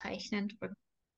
Aufzeichnen drücken.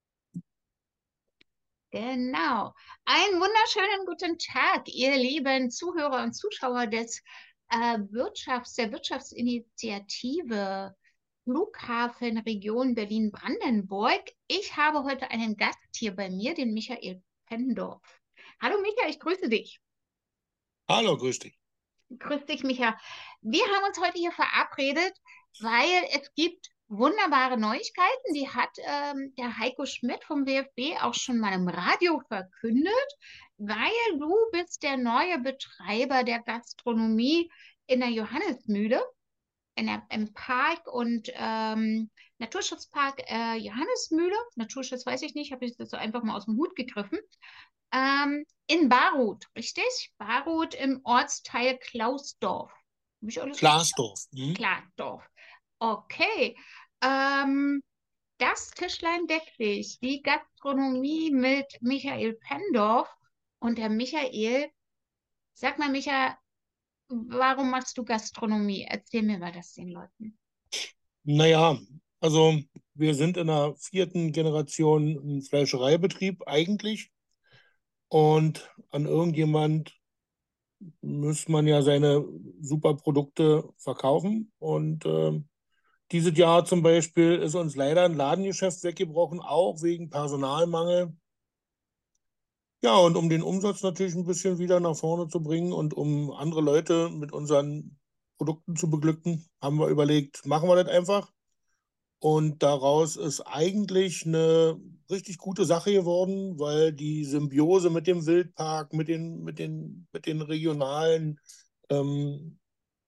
Genau. Einen wunderschönen guten Tag, ihr lieben Zuhörer und Zuschauer der Wirtschaftsinitiative Flughafen Region Berlin-Brandenburg. Ich habe heute einen Gast hier bei mir, den Michael Pendorf. Hallo Michael, ich grüße dich. Hallo, grüß dich. Grüß dich, Micha. Wir haben uns heute hier verabredet, weil es gibt wunderbare Neuigkeiten. Die hat der Heiko Schmidt vom WFB auch schon mal im Radio verkündet, weil du bist der neue Betreiber der Gastronomie in der Johannesmühle, im Park und Naturschutzpark Johannesmühle. Naturschutz weiß ich nicht, habe ich das so einfach mal aus dem Hut gegriffen. In Barut, richtig? Barut im Ortsteil Klausdorf. Habe ich alles richtig? Klaasdorf. Hm? Klarsdorf. Okay. Ähm, Das Tischlein deckt dich. Die Gastronomie mit Michael Pendorf. Und der Michael, sag mal, Micha, warum machst du Gastronomie? Erzähl mir mal das den Leuten. Naja, also wir sind in der vierten Generation ein Fleischereibetrieb eigentlich und an irgendjemand muss man ja seine super Produkte verkaufen und dieses Jahr zum Beispiel ist uns leider ein Ladengeschäft weggebrochen, auch wegen Personalmangel. Ja, und um den Umsatz natürlich ein bisschen wieder nach vorne zu bringen und um andere Leute mit unseren Produkten zu beglücken, haben wir überlegt, machen wir das einfach. Und daraus ist eigentlich eine richtig gute Sache geworden, weil die Symbiose mit dem Wildpark, mit den regionalen ähm,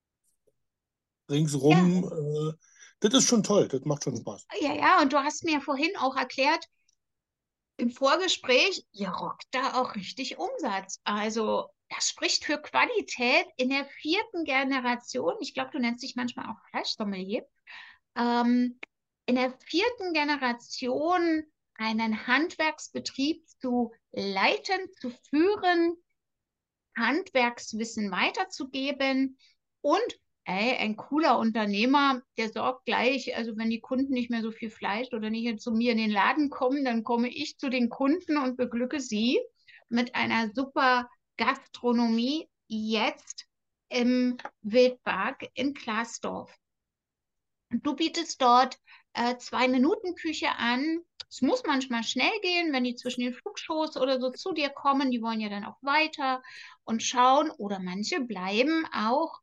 Ja, ringsrum, das ist schon toll, das macht schon Spaß. ja, ja, und du hast mir vorhin auch erklärt, im Vorgespräch, ihr rockt da auch richtig Umsatz. Also, das spricht für Qualität in der vierten Generation. Ich glaube, du nennst dich manchmal auch Fleischsommelier. Ähm, in der vierten Generation einen Handwerksbetrieb zu leiten, zu führen, Handwerkswissen weiterzugeben und ein cooler Unternehmer, der sorgt gleich, also wenn die Kunden nicht mehr so viel Fleisch oder nicht zu mir in den Laden kommen, dann komme ich zu den Kunden und beglücke sie mit einer super Gastronomie jetzt im Wildpark in Klaasdorf. Du bietest dort 2-Minuten-Küche an. Es muss manchmal schnell gehen, wenn die zwischen den Flugshows oder so zu dir kommen. Die wollen ja dann auch weiter und schauen. Oder manche bleiben auch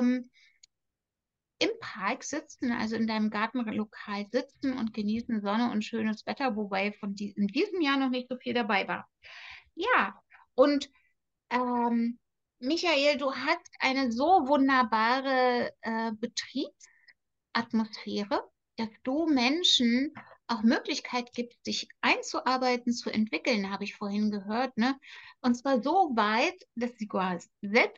im Park sitzen, also in deinem Gartenlokal sitzen und genießen Sonne und schönes Wetter, wobei in diesem Jahr noch nicht so viel dabei war. Ja, und ähm, Michael, du hast eine so wunderbare Atmosphäre, dass du Menschen auch Möglichkeit gibst, sich einzuarbeiten, zu entwickeln, habe ich vorhin gehört, ne? Und zwar so weit, dass sie quasi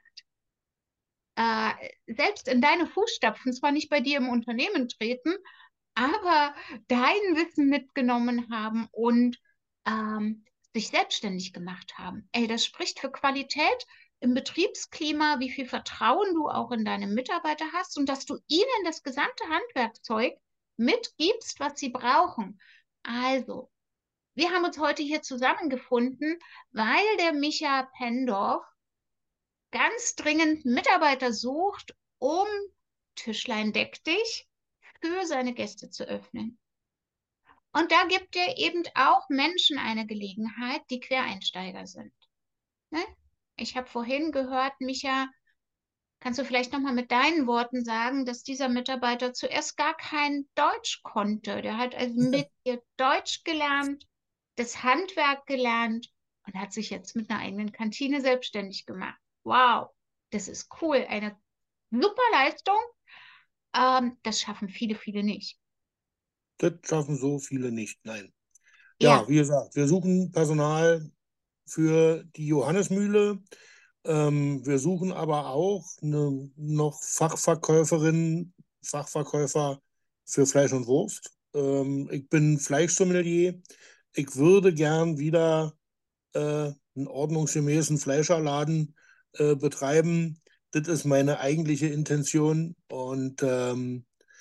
äh, selbst in deine Fußstapfen, zwar nicht bei dir im Unternehmen treten, aber dein Wissen mitgenommen haben und sich selbstständig gemacht haben. Ey, das spricht für Qualität im Betriebsklima, wie viel Vertrauen du auch in deine Mitarbeiter hast und dass du ihnen das gesamte Handwerkzeug mitgibst, was sie brauchen. Also, wir haben uns heute hier zusammengefunden, weil der Micha Pendorf ganz dringend Mitarbeiter sucht, um Tischlein deck dich für seine Gäste zu öffnen. Und da gibt er eben auch Menschen eine Gelegenheit, die Quereinsteiger sind. Ne? Ich habe vorhin gehört, Micha, kannst du vielleicht nochmal mit deinen Worten sagen, dass dieser Mitarbeiter zuerst gar kein Deutsch konnte. Der hat also mit dir Deutsch gelernt, das Handwerk gelernt und hat sich jetzt mit einer eigenen Kantine selbstständig gemacht. Wow, das ist cool. Eine super Leistung. Das schaffen viele, viele nicht. Das schaffen so viele nicht, nein. Ja, Ja, wie gesagt, wir suchen Personal für die Johannesmühle. Wir suchen aber auch noch Fachverkäuferinnen, Fachverkäufer für Fleisch und Wurst. Ich bin Fleischsommelier. Ich würde gern wieder einen ordnungsgemäßen Fleischerladen betreiben. Das ist meine eigentliche Intention. Und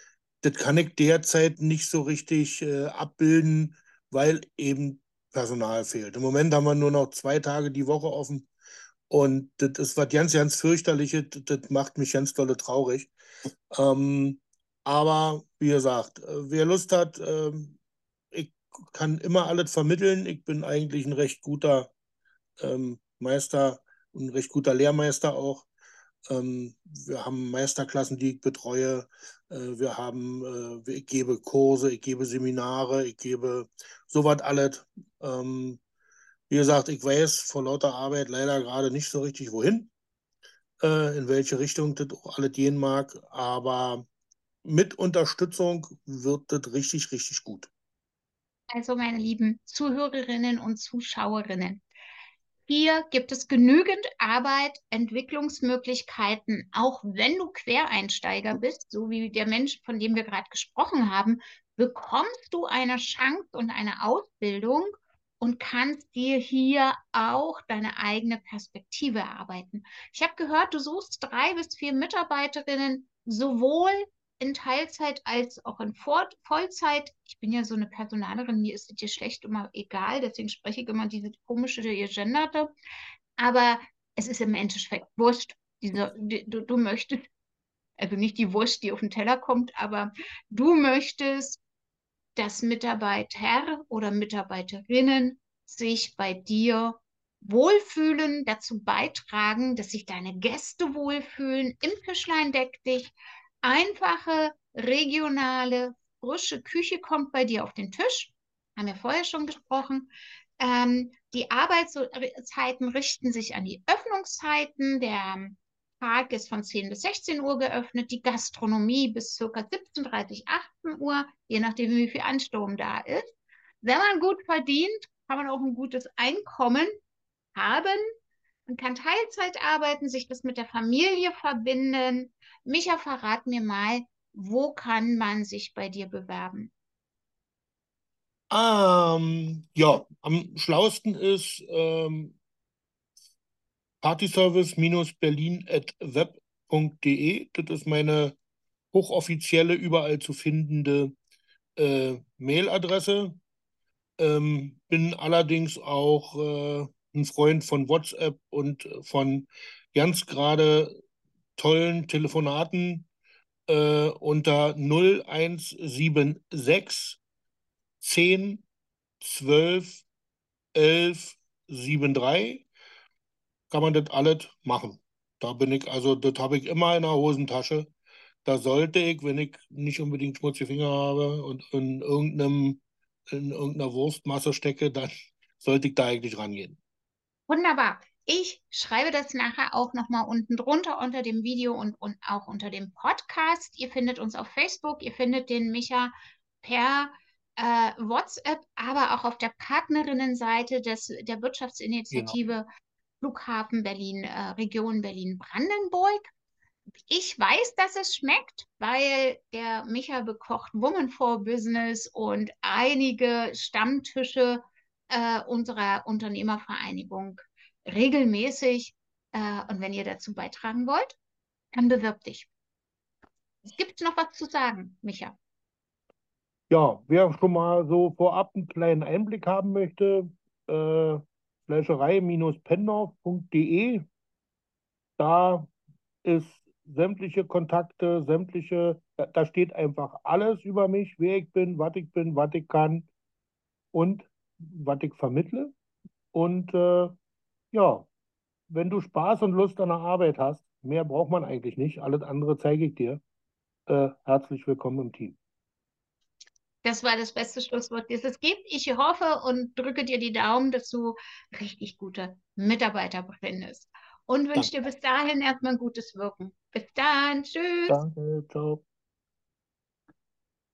das kann ich derzeit nicht so richtig abbilden, weil eben Personal fehlt. Im Moment haben wir nur noch 2 Tage die Woche offen und das ist was ganz, ganz fürchterliches. Das macht mich ganz dolle traurig. Ähm, aber wie gesagt, wer Lust hat, ich kann immer alles vermitteln. Ich bin eigentlich ein recht guter Meister, ein recht guter Lehrmeister auch. Wir haben Meisterklassen, die ich betreue. Ich gebe Kurse, ich gebe Seminare, ich gebe sowas alles. Wie gesagt, ich weiß vor lauter Arbeit leider gerade nicht so richtig, wohin, in welche Richtung das auch alles gehen mag. Aber mit Unterstützung wird das richtig, richtig gut. Also, meine lieben Zuhörerinnen und Zuschauerinnen, hier gibt es genügend Arbeit, Entwicklungsmöglichkeiten, auch wenn du Quereinsteiger bist, so wie der Mensch, von dem wir gerade gesprochen haben, bekommst du eine Chance und eine Ausbildung und kannst dir hier auch deine eigene Perspektive erarbeiten. Ich habe gehört, du suchst 3 bis 4 Mitarbeiterinnen, sowohl in Teilzeit als auch in Vollzeit. Ich bin ja so eine Personalerin, mir ist es hier schlecht immer egal, deswegen spreche ich immer diese komische Gegenderte. Aber es ist im Endeffekt wurscht. Du möchtest, also nicht die Wurst, die auf den Teller kommt, aber du möchtest, dass Mitarbeiter oder Mitarbeiterinnen sich bei dir wohlfühlen, dazu beitragen, dass sich deine Gäste wohlfühlen. Im Fischlein deck dich. Einfache, regionale, frische Küche kommt bei dir auf den Tisch. Haben wir vorher schon gesprochen. Die Arbeitszeiten richten sich an die Öffnungszeiten. Der Park ist von 10 bis 16 Uhr geöffnet, die Gastronomie bis ca. 17:30, 18 Uhr, je nachdem, wie viel Ansturm da ist. Wenn man gut verdient, kann man auch ein gutes Einkommen haben. Man kann Teilzeit arbeiten, sich das mit der Familie verbinden. Micha, verrat mir mal, wo kann man sich bei dir bewerben? Ja, am schlausten ist partyservice-berlin@web.de. Das ist meine hochoffizielle, überall zu findende Mailadresse. Bin allerdings auch ein Freund von WhatsApp und von ganz gerade tollen Telefonaten unter 0176 10 12 11 73 kann man das alles machen. Da bin ich, also das habe ich immer in der Hosentasche. Da sollte ich, wenn ich nicht unbedingt schmutzige Finger habe und in irgendeiner Wurstmasse stecke, dann sollte ich da eigentlich rangehen. Wunderbar. Ich schreibe das nachher auch nochmal unten drunter unter dem Video und auch unter dem Podcast. Ihr findet uns auf Facebook, ihr findet den Micha per WhatsApp, aber auch auf der Partnerinnenseite der Genau. Wirtschaftsinitiative Flughafen Berlin, Region Berlin-Brandenburg. Ich weiß, dass es schmeckt, weil der Micha bekocht Women for Business und einige Stammtische unserer Unternehmervereinigung regelmäßig. Und wenn ihr dazu beitragen wollt, dann bewirb dich. Gibt es noch was zu sagen, Micha? Ja, wer schon mal so vorab einen kleinen Einblick haben möchte, äh, fleischerei-pendorf.de, da ist sämtliche Kontakte, da steht einfach alles über mich, wer ich bin, was ich kann und was ich vermittle. Und ja, wenn du Spaß und Lust an der Arbeit hast, mehr braucht man eigentlich nicht. Alles andere zeige ich dir. Herzlich willkommen im Team. Das war das beste Schlusswort, das es gibt. Ich hoffe und drücke dir die Daumen, dass du richtig gute Mitarbeiter findest. Und wünsche Danke. dir bis dahin erstmal ein gutes Wirken. Bis dann. Tschüss. Danke, ciao.